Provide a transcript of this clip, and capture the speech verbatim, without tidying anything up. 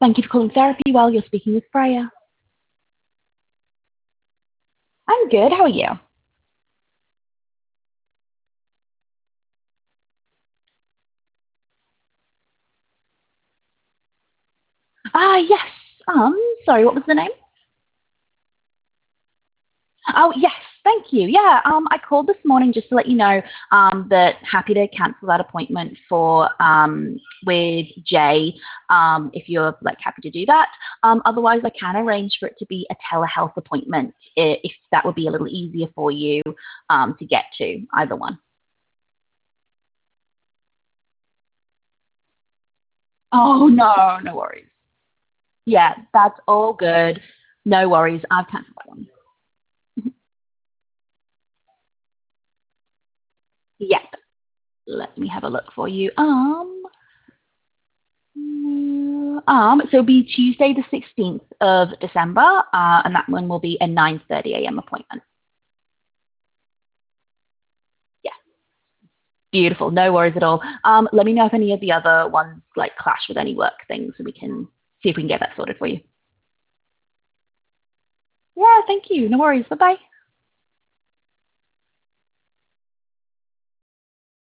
Thank you for calling Therapy Well. You're speaking with Freya. I'm good. How are you? Ah, yes. Um, sorry, what was the name? Oh, yes. Thank you. Yeah, um, I called this morning just to let you know um, that happy to cancel that appointment for um, with Jay um, if you're like happy to do that. Um, otherwise, I can arrange for it to be a telehealth appointment i- if that would be a little easier for you um, to get to, either one. Oh, no, no worries. Yeah, that's all good. No worries. I've cancelled that one. Yep. Let me have a look for you. Um, mm, um, so it'll be Tuesday the sixteenth of December, uh, and that one will be a nine thirty a m appointment. Yeah, beautiful. No worries at all. Um, let me know if any of the other ones like clash with any work things, so we can see if we can get that sorted for you. Yeah, thank you. No worries. Bye bye.